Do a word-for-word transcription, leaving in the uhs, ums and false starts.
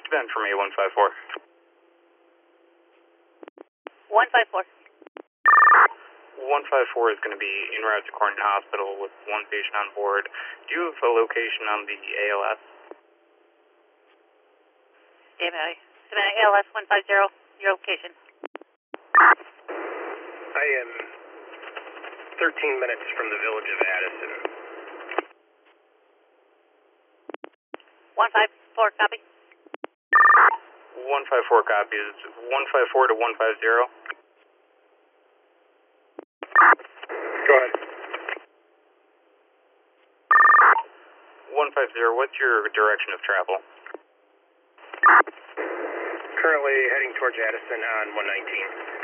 Ben from A one five four. one five four. one five four is going to be en route to Corning Hospital with one patient on board. Do you have a location on the A L S? Savannah, Savannah A L S one five zero, your location. I am thirteen minutes from the village of Addison. one five four, copy. one five four copies. one five four to one five zero. Go ahead. one five zero, what's your direction of travel? Currently heading towards Addison on one nineteen.